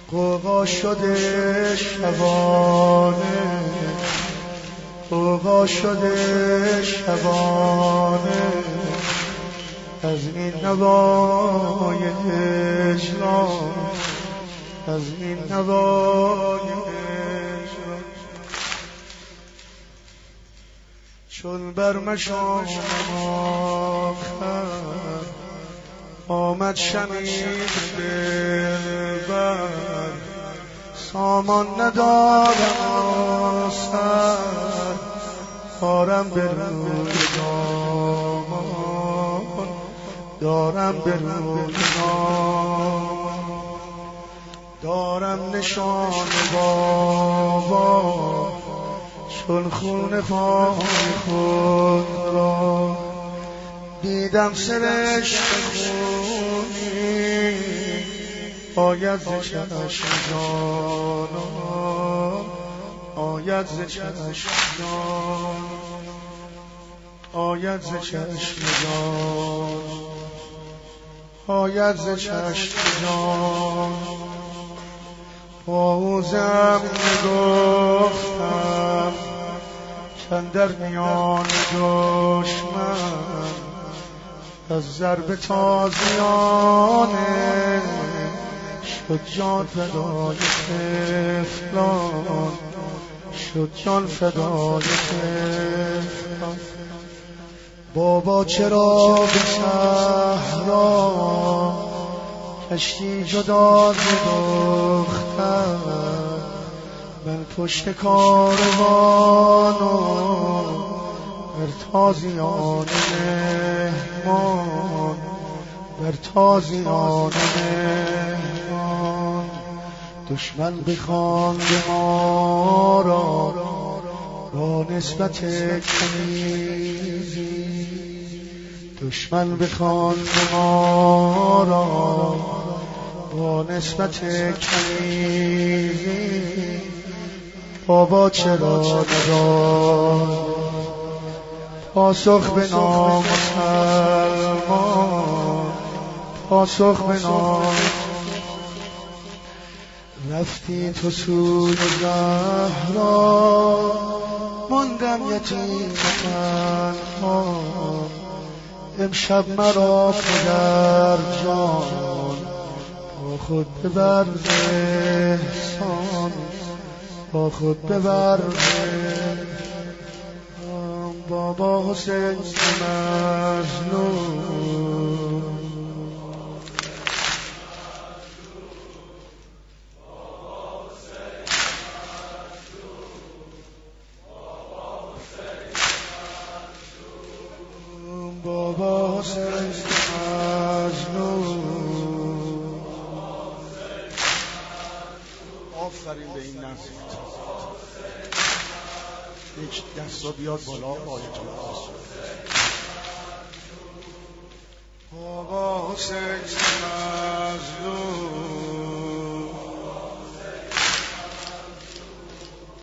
غوغا شده شبانه، غوغا شده شبانه، از این نوای هجران، از این نوای هجران. چون بر مشام آخر آمد شمید دلبر، سامان ندارم سر، دارم به روی دامان، دارم به روی دامان، دارم نشان بابا چون خون پای خود را، دیدم سرشت خونی آید ز چشم جانان، آید ز چشم جان، آید ز چشم جان، آید ز چشم جان. باوزم نگفتم کاندر میان دشمن، از ضرب تازیانه شد جان فدای طفلان، شد جان فدای طفلان. بابا چرا به صحرا کشتی جدا ز دختر، من پشت کاروانم بر تازیان مهمان، بر تازیان مهمان. دشمن بخواند ما را با نسبت کنیزی، دشمن بخواند ما را با نسبت کنیزی. بابا چرا نداد پاسخ به نام مسلمان، پاسخ به نام. رفتی تو سوی زهرا، ماندم یتیم تنها، امشب مرا پدر جان با خود ببر احسان، با خود ببر. بابا حسین مظلوم، بابا حسین مظلوم. آفرین به این نصیحت. یک دستا بیاد بالا آیتون بابا حسین